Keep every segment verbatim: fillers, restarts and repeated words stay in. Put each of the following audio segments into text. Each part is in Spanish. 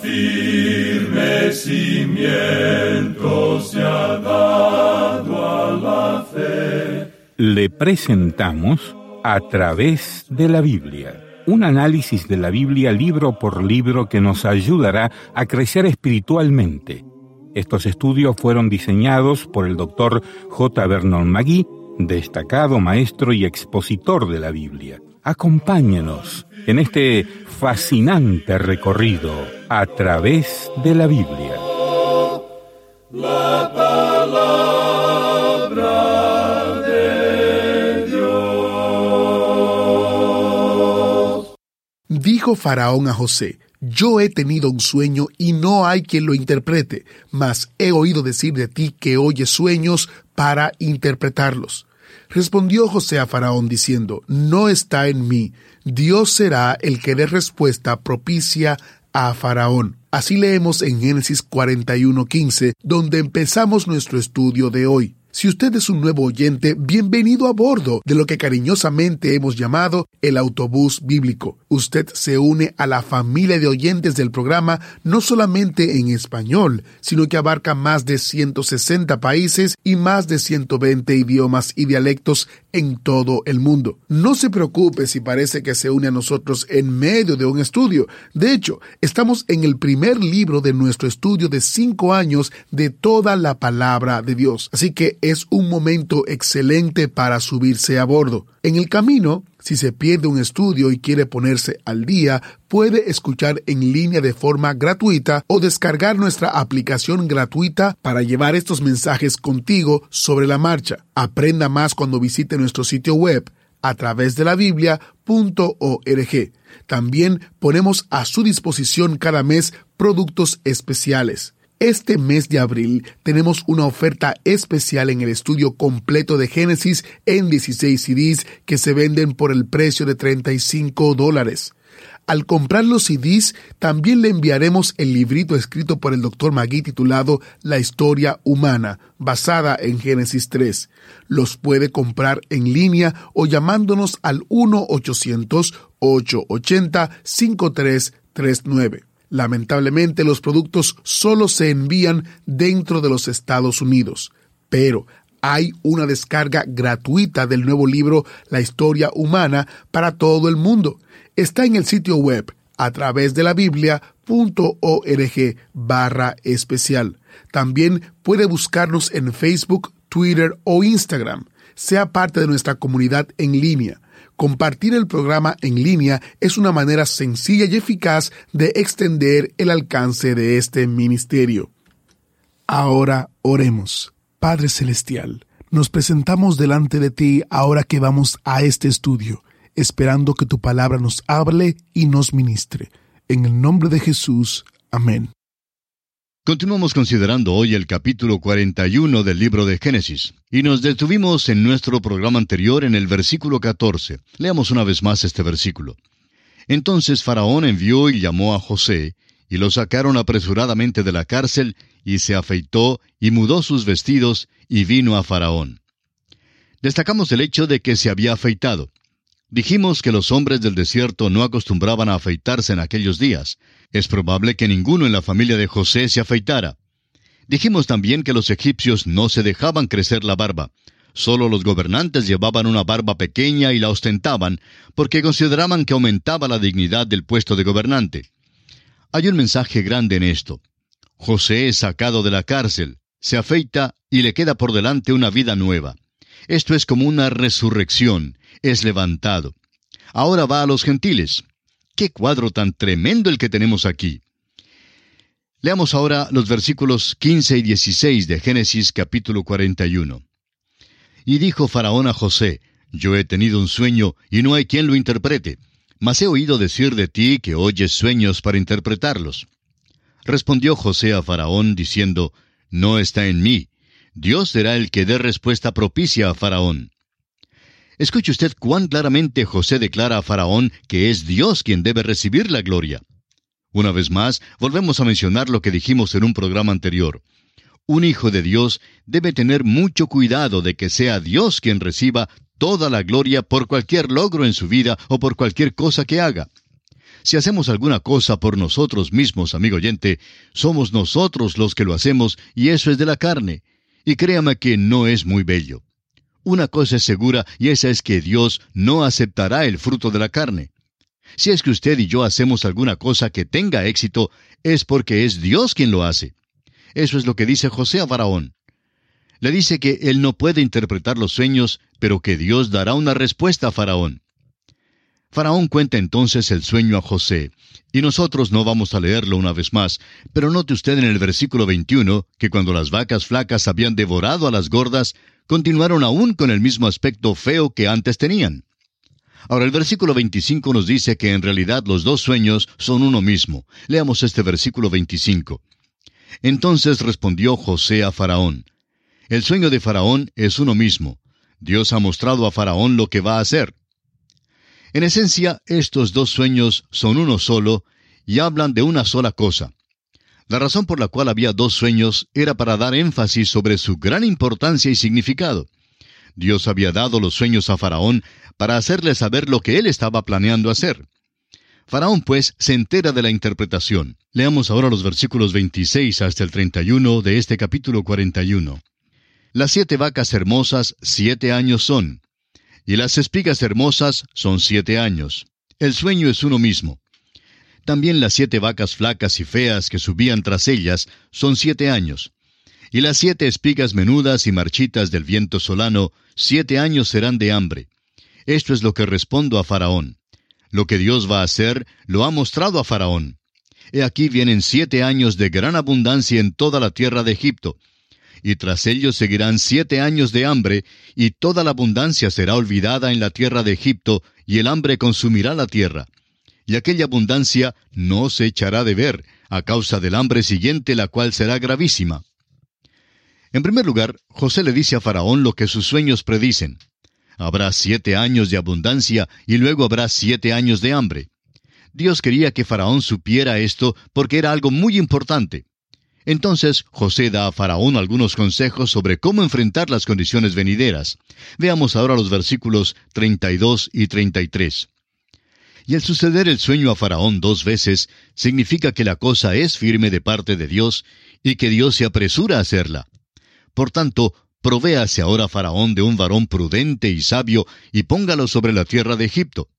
firme cimiento se ha dado a la fe. Le presentamos A través de la Biblia, un análisis de la Biblia libro por libro que nos ayudará a crecer espiritualmente. Estos estudios fueron diseñados por el doctor J. Vernon McGee, destacado maestro y expositor de la Biblia. Acompáñenos en este fascinante recorrido a través de la Biblia. La palabra de Dios. Dijo Faraón a José: Yo he tenido un sueño y no hay quien lo interprete, mas he oído decir de ti que oyes sueños para interpretarlos. Respondió José a Faraón diciendo: No está en mí. Dios será el que dé respuesta propicia a Faraón. Así leemos en Génesis cuarenta y uno quince, donde empezamos nuestro estudio de hoy. Si usted es un nuevo oyente, bienvenido a bordo de lo que cariñosamente hemos llamado el autobús bíblico. Usted se une a la familia de oyentes del programa no solamente en español, sino que abarca más de ciento sesenta países y más de ciento veinte idiomas y dialectos en todo el mundo. No se preocupe si parece que se une a nosotros en medio de un estudio. De hecho, estamos en el primer libro de nuestro estudio de cinco años de toda la palabra de Dios. Así que es un momento excelente para subirse a bordo. En el camino, si se pierde un estudio y quiere ponerse al día, puede escuchar en línea de forma gratuita o descargar nuestra aplicación gratuita para llevar estos mensajes contigo sobre la marcha. Aprenda más cuando visite nuestro sitio web a través de la biblia punto org. También ponemos a su disposición cada mes productos especiales. Este mes de abril tenemos una oferta especial en el estudio completo de Génesis en dieciséis C Ds que se venden por el precio de treinta y cinco dólares. Al comprar los C Ds, también le enviaremos el librito escrito por el doctor McGee titulado La Historia Humana, basada en Génesis tres. Los puede comprar en línea o llamándonos al uno ochocientos, ochocientos ochenta, cincuenta y tres treinta y nueve. Lamentablemente, los productos solo se envían dentro de los Estados Unidos, pero hay una descarga gratuita del nuevo libro La Historia Humana para todo el mundo. Está en el sitio web a través de la biblia punto org barra especial. También puede buscarnos en Facebook, Twitter o Instagram. Sea parte de nuestra comunidad en línea. Compartir el programa en línea es una manera sencilla y eficaz de extender el alcance de este ministerio. Ahora oremos. Padre Celestial, nos presentamos delante de ti ahora que vamos a este estudio, esperando que tu palabra nos hable y nos ministre. En el nombre de Jesús. Amén. Continuamos considerando hoy el capítulo cuarenta y uno del libro de Génesis, y nos detuvimos en nuestro programa anterior en el versículo catorce. Leamos una vez más este versículo. Entonces Faraón envió y llamó a José, y lo sacaron apresuradamente de la cárcel, y se afeitó, y mudó sus vestidos, y vino a Faraón. Destacamos el hecho de que se había afeitado. Dijimos que los hombres del desierto no acostumbraban a afeitarse en aquellos días. Es probable que ninguno en la familia de José se afeitara. Dijimos también que los egipcios no se dejaban crecer la barba. Solo los gobernantes llevaban una barba pequeña y la ostentaban, porque consideraban que aumentaba la dignidad del puesto de gobernante. Hay un mensaje grande en esto. José es sacado de la cárcel, se afeita y le queda por delante una vida nueva. Esto es como una resurrección, es levantado. Ahora va a los gentiles. ¡Qué cuadro tan tremendo el que tenemos aquí! Leamos ahora los versículos quince y dieciséis de Génesis capítulo cuarenta y uno. Y dijo Faraón a José: Yo he tenido un sueño, y no hay quien lo interprete. Mas he oído decir de ti que oyes sueños para interpretarlos. Respondió José a Faraón, diciendo: No está en mí. Dios será el que dé respuesta propicia a Faraón. Escuche usted cuán claramente José declara a Faraón que es Dios quien debe recibir la gloria. Una vez más, volvemos a mencionar lo que dijimos en un programa anterior. Un hijo de Dios debe tener mucho cuidado de que sea Dios quien reciba toda la gloria por cualquier logro en su vida o por cualquier cosa que haga. Si hacemos alguna cosa por nosotros mismos, amigo oyente, somos nosotros los que lo hacemos, y eso es de la carne. Y créame que no es muy bello. Una cosa es segura, y esa es que Dios no aceptará el fruto de la carne. Si es que usted y yo hacemos alguna cosa que tenga éxito, es porque es Dios quien lo hace. Eso es lo que dice José a Faraón. Le dice que él no puede interpretar los sueños, pero que Dios dará una respuesta a Faraón. Faraón cuenta entonces el sueño a José, y nosotros no vamos a leerlo una vez más, pero note usted en el versículo veintiuno que cuando las vacas flacas habían devorado a las gordas, continuaron aún con el mismo aspecto feo que antes tenían. Ahora el versículo veinticinco nos dice que en realidad los dos sueños son uno mismo. Leamos este versículo veinticinco. Entonces respondió José a Faraón: el sueño de Faraón es uno mismo. Dios ha mostrado a Faraón lo que va a hacer. En esencia, estos dos sueños son uno solo y hablan de una sola cosa. La razón por la cual había dos sueños era para dar énfasis sobre su gran importancia y significado. Dios había dado los sueños a Faraón para hacerle saber lo que él estaba planeando hacer. Faraón, pues, se entera de la interpretación. Leamos ahora los versículos veintiséis hasta el treinta y uno de este capítulo cuarenta y uno. Las siete vacas hermosas siete años son, y las espigas hermosas son siete años. El sueño es uno mismo. También las siete vacas flacas y feas que subían tras ellas son siete años. Y las siete espigas menudas y marchitas del viento solano, siete años serán de hambre. Esto es lo que respondo a Faraón. Lo que Dios va a hacer, lo ha mostrado a Faraón. He aquí vienen siete años de gran abundancia en toda la tierra de Egipto. Y tras ellos seguirán siete años de hambre, y toda la abundancia será olvidada en la tierra de Egipto, y el hambre consumirá la tierra. Y aquella abundancia no se echará de ver, a causa del hambre siguiente, la cual será gravísima. En primer lugar, José le dice a Faraón lo que sus sueños predicen. Habrá siete años de abundancia y luego habrá siete años de hambre. Dios quería que Faraón supiera esto porque era algo muy importante. Entonces, José da a Faraón algunos consejos sobre cómo enfrentar las condiciones venideras. Veamos ahora los versículos treinta y dos y treinta y tres. Y el suceder el sueño a Faraón dos veces significa que la cosa es firme de parte de Dios y que Dios se apresura a hacerla. Por tanto, provéase ahora Faraón de un varón prudente y sabio, y póngalo sobre la tierra de Egipto.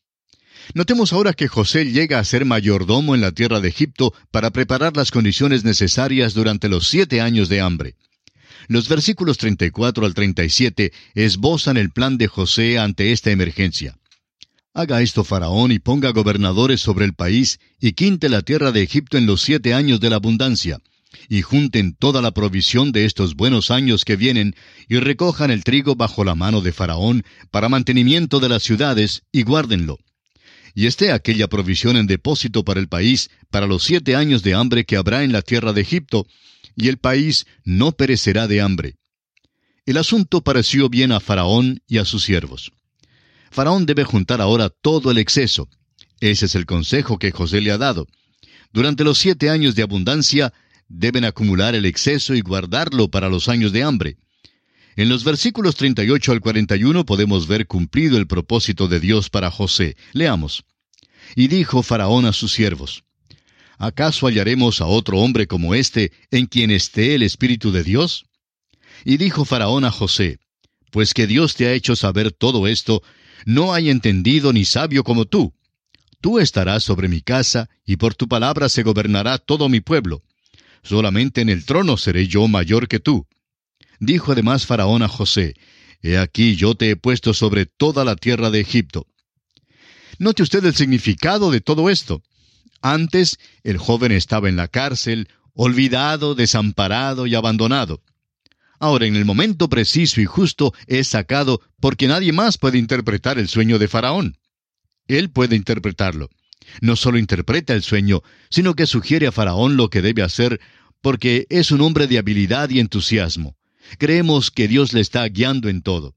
Notemos ahora que José llega a ser mayordomo en la tierra de Egipto para preparar las condiciones necesarias durante los siete años de hambre. Los versículos treinta y cuatro al treinta y siete esbozan el plan de José ante esta emergencia. Haga esto Faraón y ponga gobernadores sobre el país, y quinte la tierra de Egipto en los siete años de la abundancia. Y junten toda la provisión de estos buenos años que vienen, y recojan el trigo bajo la mano de Faraón, para mantenimiento de las ciudades, y guárdenlo. Y esté aquella provisión en depósito para el país, para los siete años de hambre que habrá en la tierra de Egipto, y el país no perecerá de hambre. El asunto pareció bien a Faraón y a sus siervos. Faraón debe juntar ahora todo el exceso. Ese es el consejo que José le ha dado. Durante los siete años de abundancia, deben acumular el exceso y guardarlo para los años de hambre. En los versículos treinta y ocho al cuarenta y uno podemos ver cumplido el propósito de Dios para José. Leamos. Y dijo Faraón a sus siervos: ¿acaso hallaremos a otro hombre como este, en quien esté el Espíritu de Dios? Y dijo Faraón a José: pues que Dios te ha hecho saber todo esto, no hay entendido ni sabio como tú. Tú estarás sobre mi casa, y por tu palabra se gobernará todo mi pueblo. Solamente en el trono seré yo mayor que tú. Dijo además Faraón a José: he aquí yo te he puesto sobre toda la tierra de Egipto. Note usted el significado de todo esto. Antes, el joven estaba en la cárcel, olvidado, desamparado y abandonado. Ahora, en el momento preciso y justo, es sacado porque nadie más puede interpretar el sueño de Faraón. Él puede interpretarlo. No solo interpreta el sueño, sino que sugiere a Faraón lo que debe hacer, porque es un hombre de habilidad y entusiasmo. Creemos que Dios le está guiando en todo.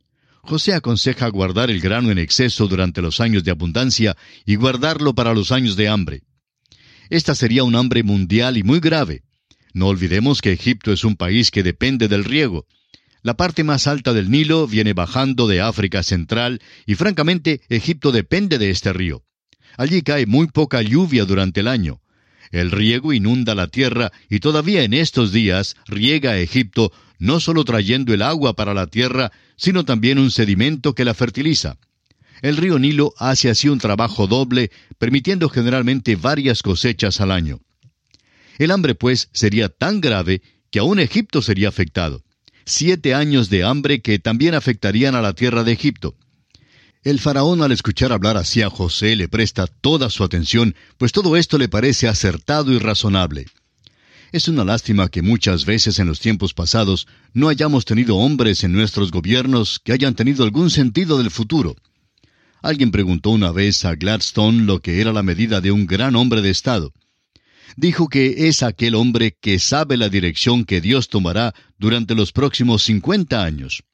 José aconseja guardar el grano en exceso durante los años de abundancia y guardarlo para los años de hambre. Esta sería un hambre mundial y muy grave. No olvidemos que Egipto es un país que depende del riego. La parte más alta del Nilo viene bajando de África Central y francamente Egipto depende de este río. Allí cae muy poca lluvia durante el año. El riego inunda la tierra y todavía en estos días riega a Egipto, no solo trayendo el agua para la tierra, sino también un sedimento que la fertiliza. El río Nilo hace así un trabajo doble, permitiendo generalmente varias cosechas al año. El hambre, pues, sería tan grave que aún Egipto sería afectado. Siete años de hambre que también afectarían a la tierra de Egipto. El faraón, al escuchar hablar así a José, le presta toda su atención, pues todo esto le parece acertado y razonable. Es una lástima que muchas veces en los tiempos pasados no hayamos tenido hombres en nuestros gobiernos que hayan tenido algún sentido del futuro. Alguien preguntó una vez a Gladstone lo que era la medida de un gran hombre de Estado. Dijo que es aquel hombre que sabe la dirección que Dios tomará durante los próximos cincuenta años.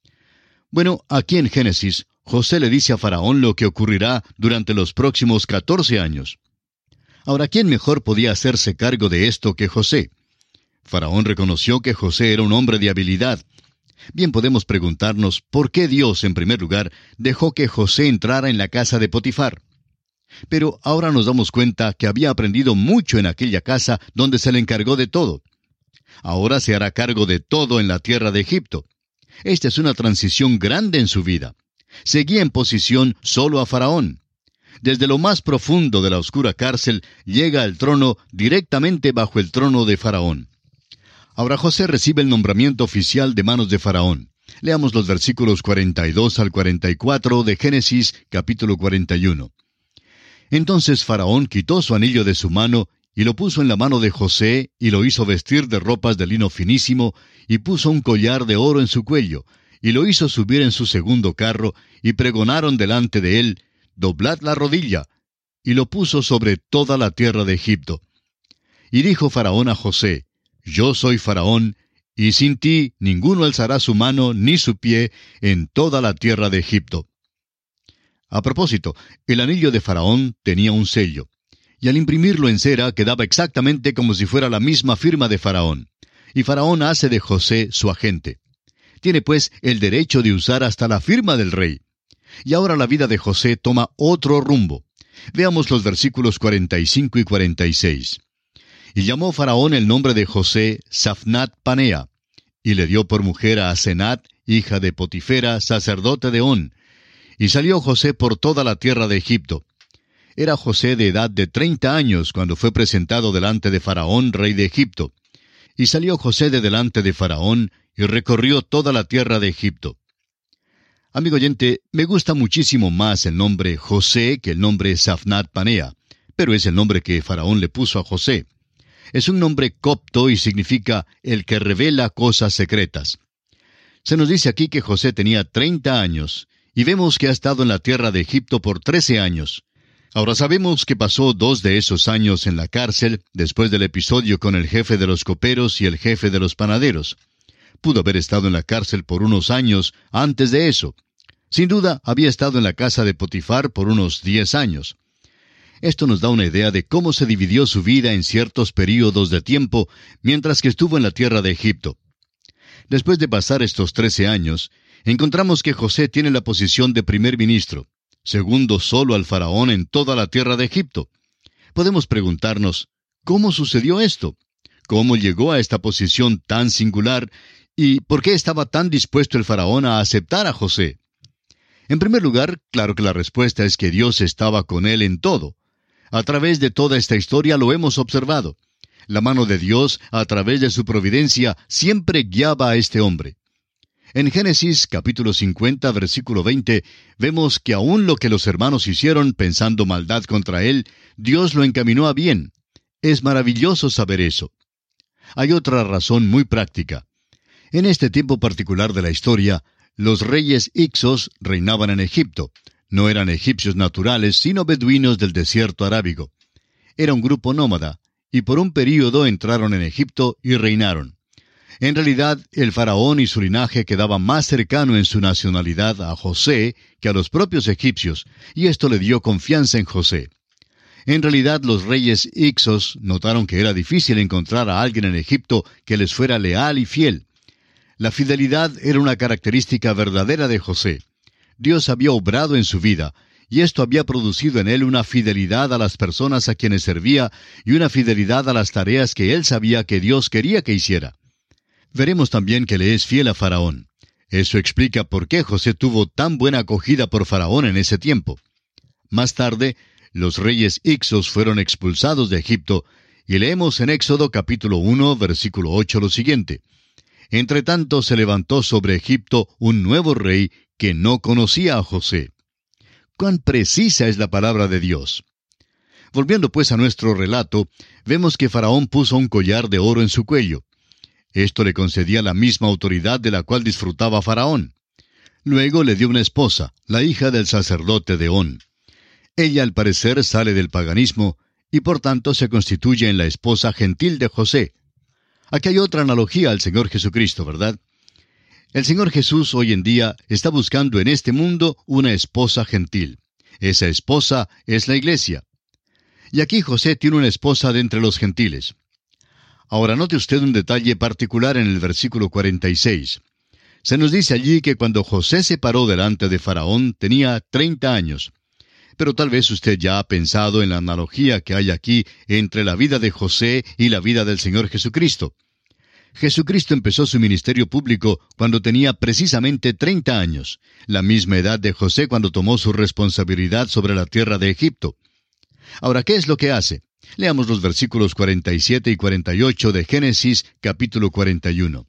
Bueno, aquí en Génesis, José le dice a Faraón lo que ocurrirá durante los próximos catorce años. Ahora, ¿quién mejor podía hacerse cargo de esto que José? Faraón reconoció que José era un hombre de habilidad. Bien podemos preguntarnos por qué Dios, en primer lugar, dejó que José entrara en la casa de Potifar. Pero ahora nos damos cuenta que había aprendido mucho en aquella casa donde se le encargó de todo. Ahora se hará cargo de todo en la tierra de Egipto. Esta es una transición grande en su vida. Seguía en posición solo a Faraón. Desde lo más profundo de la oscura cárcel llega al trono directamente bajo el trono de Faraón. Ahora José recibe el nombramiento oficial de manos de Faraón. Leamos los versículos cuarenta y dos al cuarenta y cuatro de Génesis capítulo cuarenta y uno. Entonces Faraón quitó su anillo de su mano y lo puso en la mano de José y lo hizo vestir de ropas de lino finísimo y puso un collar de oro en su cuello y lo hizo subir en su segundo carro y pregonaron delante de él: «Doblad la rodilla», y lo puso sobre toda la tierra de Egipto. Y dijo Faraón a José: «Yo soy Faraón, y sin ti ninguno alzará su mano ni su pie en toda la tierra de Egipto». A propósito, el anillo de Faraón tenía un sello, y al imprimirlo en cera quedaba exactamente como si fuera la misma firma de Faraón. Y Faraón hace de José su agente. Tiene pues el derecho de usar hasta la firma del rey. Y ahora la vida de José toma otro rumbo. Veamos los versículos cuarenta y cinco y cuarenta y seis. Y llamó Faraón el nombre de José Safnat Panea, y le dio por mujer a Asenat, hija de Potifera, sacerdote de On. Y salió José por toda la tierra de Egipto. Era José de edad de treinta años cuando fue presentado delante de Faraón, rey de Egipto. Y salió José de delante de Faraón, y recorrió toda la tierra de Egipto. Amigo oyente, me gusta muchísimo más el nombre José que el nombre Safnat Panea, pero es el nombre que Faraón le puso a José. Es un nombre copto y significa el que revela cosas secretas. Se nos dice aquí que José tenía treinta años, y vemos que ha estado en la tierra de Egipto por trece años. Ahora sabemos que pasó dos de esos años en la cárcel, después del episodio con el jefe de los coperos y el jefe de los panaderos. Pudo haber estado en la cárcel por unos años antes de eso. Sin duda, había estado en la casa de Potifar por unos diez años. Esto nos da una idea de cómo se dividió su vida en ciertos períodos de tiempo mientras que estuvo en la tierra de Egipto. Después de pasar estos trece años, encontramos que José tiene la posición de primer ministro, segundo solo al faraón en toda la tierra de Egipto. Podemos preguntarnos, ¿cómo sucedió esto? ¿Cómo llegó a esta posición tan singular? ¿Y por qué estaba tan dispuesto el faraón a aceptar a José? En primer lugar, claro que la respuesta es que Dios estaba con él en todo. A través de toda esta historia lo hemos observado. La mano de Dios, a través de su providencia, siempre guiaba a este hombre. En Génesis capítulo cincuenta, versículo veinte, vemos que aún lo que los hermanos hicieron pensando maldad contra él, Dios lo encaminó a bien. Es maravilloso saber eso. Hay otra razón muy práctica. En este tiempo particular de la historia, los reyes Ixos reinaban en Egipto. No eran egipcios naturales, sino beduinos del desierto arábigo. Era un grupo nómada, y por un período entraron en Egipto y reinaron. En realidad, el faraón y su linaje quedaban más cercano en su nacionalidad a José que a los propios egipcios, y esto le dio confianza en José. En realidad, los reyes Ixos notaron que era difícil encontrar a alguien en Egipto que les fuera leal y fiel. La fidelidad era una característica verdadera de José. Dios había obrado en su vida, y esto había producido en él una fidelidad a las personas a quienes servía y una fidelidad a las tareas que él sabía que Dios quería que hiciera. Veremos también que le es fiel a Faraón. Eso explica por qué José tuvo tan buena acogida por Faraón en ese tiempo. Más tarde, los reyes Ixos fueron expulsados de Egipto, y leemos en Éxodo capítulo uno, versículo ocho lo siguiente: Entre tanto se levantó sobre Egipto un nuevo rey que no conocía a José. ¡Cuán precisa es la palabra de Dios! Volviendo pues a nuestro relato, vemos que Faraón puso un collar de oro en su cuello. Esto le concedía la misma autoridad de la cual disfrutaba Faraón. Luego le dio una esposa, la hija del sacerdote de On. Ella al parecer sale del paganismo y por tanto se constituye en la esposa gentil de José. Aquí hay otra analogía al Señor Jesucristo, ¿verdad? El Señor Jesús hoy en día está buscando en este mundo una esposa gentil. Esa esposa es la iglesia. Y aquí José tiene una esposa de entre los gentiles. Ahora note usted un detalle particular en el versículo cuarenta y seis. Se nos dice allí que cuando José se paró delante de Faraón tenía treinta años. Pero tal vez usted ya ha pensado en la analogía que hay aquí entre la vida de José y la vida del Señor Jesucristo. Jesucristo empezó su ministerio público cuando tenía precisamente treinta años, la misma edad de José cuando tomó su responsabilidad sobre la tierra de Egipto. Ahora, ¿qué es lo que hace? Leamos los versículos cuarenta y siete y cuarenta y ocho de Génesis, capítulo cuarenta y uno.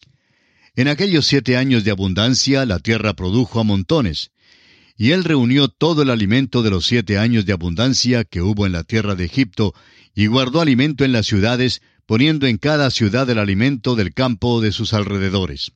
En aquellos siete años de abundancia la tierra produjo a montones, y él reunió todo el alimento de los siete años de abundancia que hubo en la tierra de Egipto, y guardó alimento en las ciudades, poniendo en cada ciudad el alimento del campo de sus alrededores.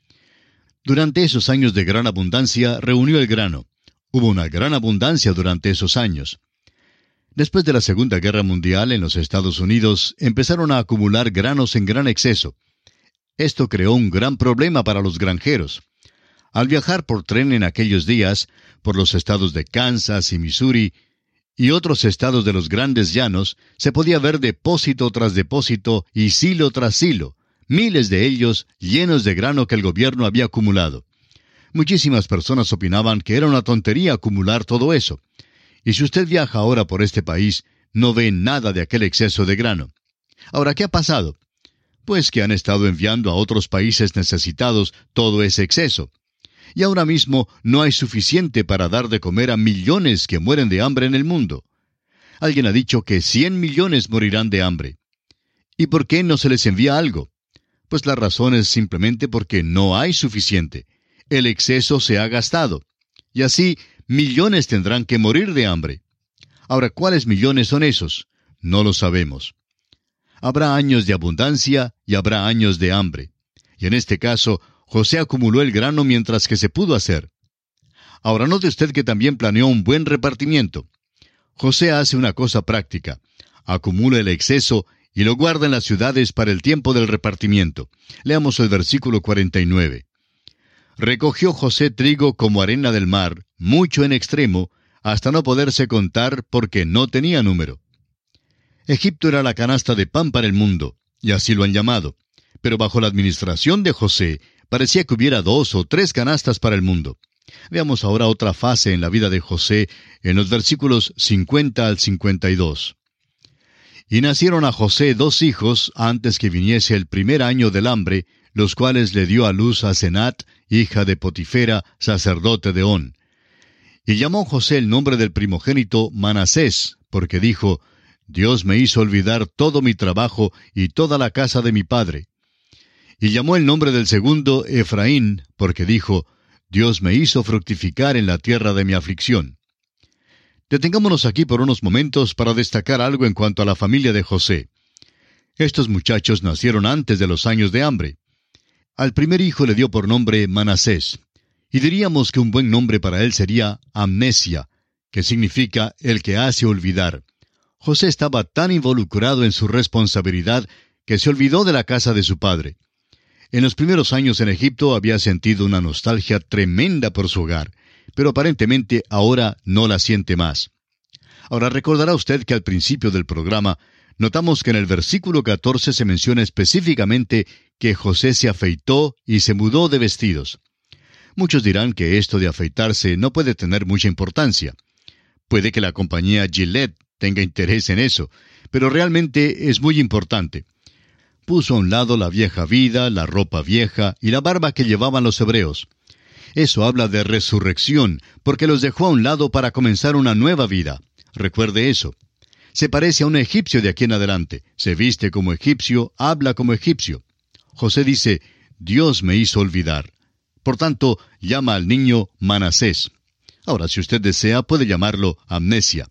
Durante esos años de gran abundancia reunió el grano. Hubo una gran abundancia durante esos años. Después de la Segunda Guerra Mundial en los Estados Unidos, empezaron a acumular granos en gran exceso. Esto creó un gran problema para los granjeros. Al viajar por tren en aquellos días, por los estados de Kansas y Missouri, y otros estados de los grandes llanos, se podía ver depósito tras depósito y silo tras silo, miles de ellos llenos de grano que el gobierno había acumulado. Muchísimas personas opinaban que era una tontería acumular todo eso. Y si usted viaja ahora por este país, no ve nada de aquel exceso de grano. Ahora, ¿qué ha pasado? Pues que han estado enviando a otros países necesitados todo ese exceso. Y ahora mismo no hay suficiente para dar de comer a millones que mueren de hambre en el mundo. Alguien ha dicho que cien millones morirán de hambre. ¿Y por qué no se les envía algo? Pues la razón es simplemente porque no hay suficiente. El exceso se ha gastado. Y así, millones tendrán que morir de hambre. Ahora, ¿cuáles millones son esos? No lo sabemos. Habrá años de abundancia y habrá años de hambre. Y en este caso, José acumuló el grano mientras que se pudo hacer. Ahora note usted que también planeó un buen repartimiento. José hace una cosa práctica. Acumula el exceso y lo guarda en las ciudades para el tiempo del repartimiento. Leamos el versículo cuarenta y nueve. Recogió José trigo como arena del mar, mucho en extremo, hasta no poderse contar porque no tenía número. Egipto era la canasta de pan para el mundo, y así lo han llamado. Pero bajo la administración de José, parecía que hubiera dos o tres canastas para el mundo. Veamos ahora otra fase en la vida de José, en los versículos cincuenta al cincuenta y dos. Y nacieron a José dos hijos antes que viniese el primer año del hambre, los cuales le dio a luz a Senat, hija de Potifera, sacerdote de On. Y llamó José el nombre del primogénito Manasés, porque dijo, Dios me hizo olvidar todo mi trabajo y toda la casa de mi padre. Y llamó el nombre del segundo Efraín, porque dijo, Dios me hizo fructificar en la tierra de mi aflicción. Detengámonos aquí por unos momentos para destacar algo en cuanto a la familia de José. Estos muchachos nacieron antes de los años de hambre. Al primer hijo le dio por nombre Manasés, y diríamos que un buen nombre para él sería Amnesia, que significa el que hace olvidar. José estaba tan involucrado en su responsabilidad que se olvidó de la casa de su padre. En los primeros años en Egipto había sentido una nostalgia tremenda por su hogar, pero aparentemente ahora no la siente más. Ahora recordará usted que al principio del programa notamos que en el versículo catorce se menciona específicamente que José se afeitó y se mudó de vestidos. Muchos dirán que esto de afeitarse no puede tener mucha importancia. Puede que la compañía Gillette tenga interés en eso, pero realmente es muy importante. Puso a un lado la vieja vida, la ropa vieja y la barba que llevaban los hebreos. Eso habla de resurrección, porque los dejó a un lado para comenzar una nueva vida. Recuerde eso. Se parece a un egipcio de aquí en adelante. Se viste como egipcio, habla como egipcio. José dice, Dios me hizo olvidar. Por tanto, llama al niño Manasés. Ahora, si usted desea, puede llamarlo Amnesia.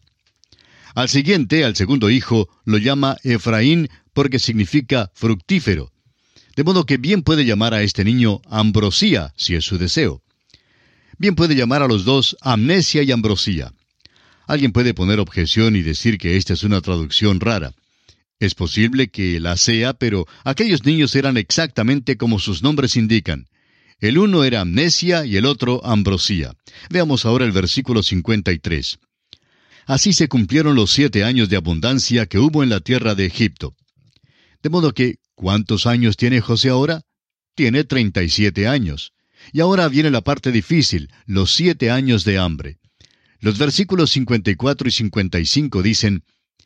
Al siguiente, al segundo hijo, lo llama Efraín porque significa fructífero. De modo que bien puede llamar a este niño Ambrosía, si es su deseo. Bien puede llamar a los dos Amnesia y Ambrosía. Alguien puede poner objeción y decir que esta es una traducción rara. Es posible que la sea, pero aquellos niños eran exactamente como sus nombres indican. El uno era Amnesia y el otro Ambrosía. Veamos ahora el versículo cincuenta y tres. Así se cumplieron los siete años de abundancia que hubo en la tierra de Egipto. De modo que, ¿cuántos años tiene José ahora? Tiene treinta y siete años. Y ahora viene la parte difícil, los siete años de hambre. Los versículos cincuenta y cuatro y cincuenta y cinco dicen,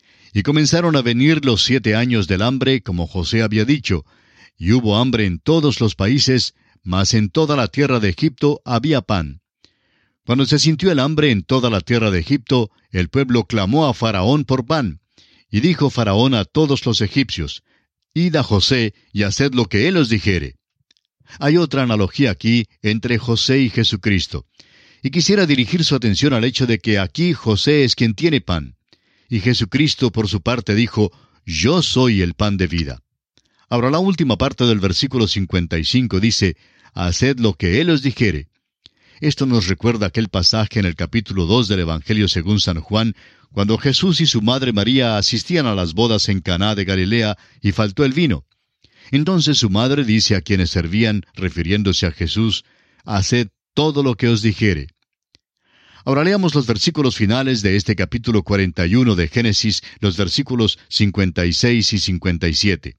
Y comenzaron a venir los siete años del hambre, como José había dicho, y hubo hambre en todos los países, mas en toda la tierra de Egipto había pan. Cuando se sintió el hambre en toda la tierra de Egipto, el pueblo clamó a Faraón por pan. Y dijo Faraón a todos los egipcios, Id a José y haced lo que él os dijere. Hay otra analogía aquí entre José y Jesucristo. Y quisiera dirigir su atención al hecho de que aquí José es quien tiene pan. Y Jesucristo, por su parte, dijo, Yo soy el pan de vida. Ahora, la última parte del versículo cincuenta y cinco dice, Haced lo que él os dijere. Esto nos recuerda aquel pasaje en el capítulo dos del Evangelio según San Juan, cuando Jesús y su madre María asistían a las bodas en Caná de Galilea y faltó el vino. Entonces su madre dice a quienes servían, refiriéndose a Jesús, Haced todo lo que os dijere. Ahora leamos los versículos finales de este capítulo cuarenta y uno de Génesis, los versículos cincuenta y seis y cincuenta y siete.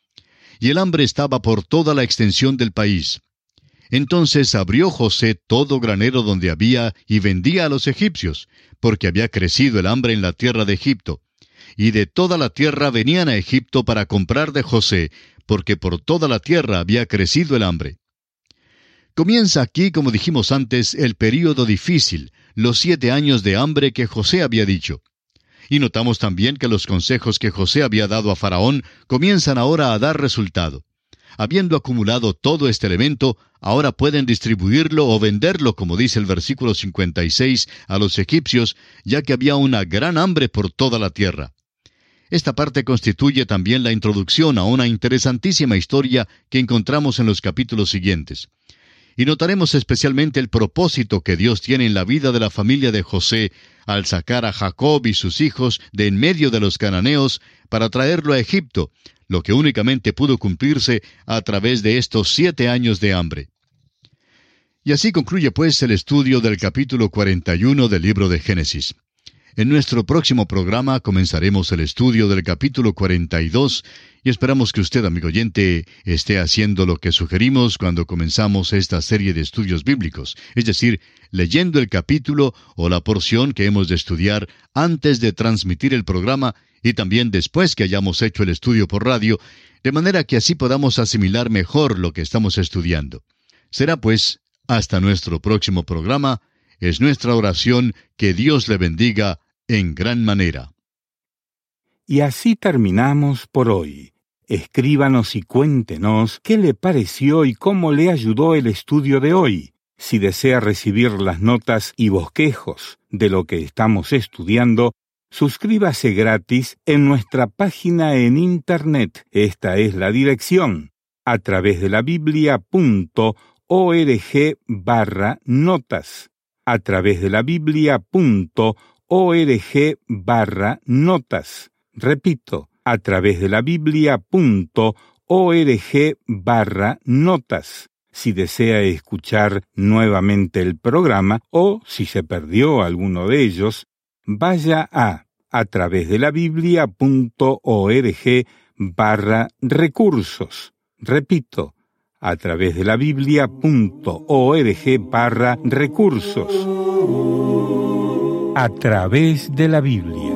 Y el hambre estaba por toda la extensión del país. Entonces abrió José todo granero donde había y vendía a los egipcios, porque había crecido el hambre en la tierra de Egipto. Y de toda la tierra venían a Egipto para comprar de José, porque por toda la tierra había crecido el hambre. Comienza aquí, como dijimos antes, el período difícil, los siete años de hambre que José había dicho. Y notamos también que los consejos que José había dado a Faraón comienzan ahora a dar resultado. Habiendo acumulado todo este elemento, ahora pueden distribuirlo o venderlo, como dice el versículo cincuenta y seis, a los egipcios, ya que había una gran hambre por toda la tierra. Esta parte constituye también la introducción a una interesantísima historia que encontramos en los capítulos siguientes. Y notaremos especialmente el propósito que Dios tiene en la vida de la familia de José al sacar a Jacob y sus hijos de en medio de los cananeos para traerlo a Egipto, lo que únicamente pudo cumplirse a través de estos siete años de hambre. Y así concluye pues el estudio del capítulo cuarenta y uno del libro de Génesis. En nuestro próximo programa comenzaremos el estudio del capítulo cuarenta y dos y esperamos que usted, amigo oyente, esté haciendo lo que sugerimos cuando comenzamos esta serie de estudios bíblicos, es decir, leyendo el capítulo o la porción que hemos de estudiar antes de transmitir el programa y también después que hayamos hecho el estudio por radio, de manera que así podamos asimilar mejor lo que estamos estudiando. Será pues, hasta nuestro próximo programa, es nuestra oración que Dios le bendiga en gran manera. Y así terminamos por hoy. Escríbanos y cuéntenos qué le pareció y cómo le ayudó el estudio de hoy. Si desea recibir las notas y bosquejos de lo que estamos estudiando, suscríbase gratis en nuestra página en Internet. Esta es la dirección, a través de la biblia punto org barra notas. A través de la biblia punto org barra notas. Repito, a través de la biblia punto org barra notas. Si desea escuchar nuevamente el programa o si se perdió alguno de ellos, vaya a a través de la biblia punto org barra recursos. Repito, a través de la biblia punto org barra recursos. a través de la Biblia.